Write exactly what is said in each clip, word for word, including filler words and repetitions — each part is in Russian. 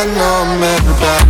я номер пять.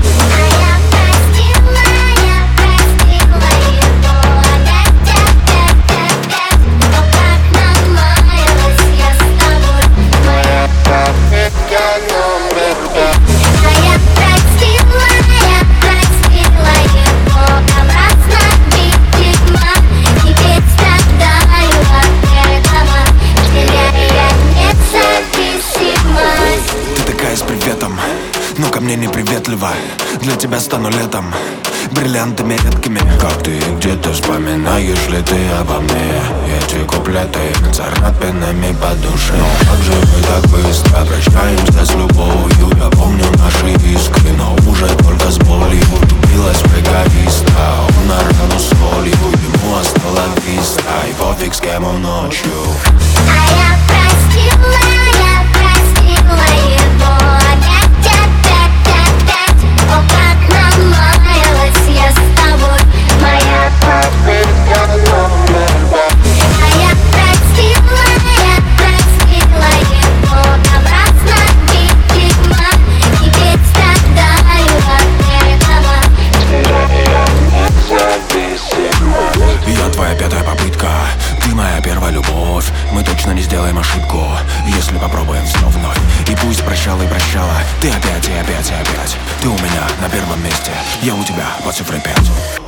С приветом, но ко мне неприветливо. Для тебя стану летом, бриллиантами редкими. Как ты где-то вспоминаешь ли ты обо мне? Эти куплеты царапинами по душе. Но как же мы так быстро прощаемся с любовью? Я помню наши искры, но уже только с болью. Влюбилась в эгоиста, он на рану солью. Ему осталось виста, и пофиг с кем он ночью. А я простила, я простила его. Опять, опять, опять. О, как нам маялась я с тобой. Моя попытка номер пять. А я простила, я простила его. Обратно видимо. Теперь страдаю от этого. Я твоя пятая попытка, ты моя первая любовь. Мы точно не сделаем ошибку, если попробуем все вновь. И пусть прощала и прощала, ты опять и опять и опять. Ты у меня на первом месте, я у тебя по цифре пять.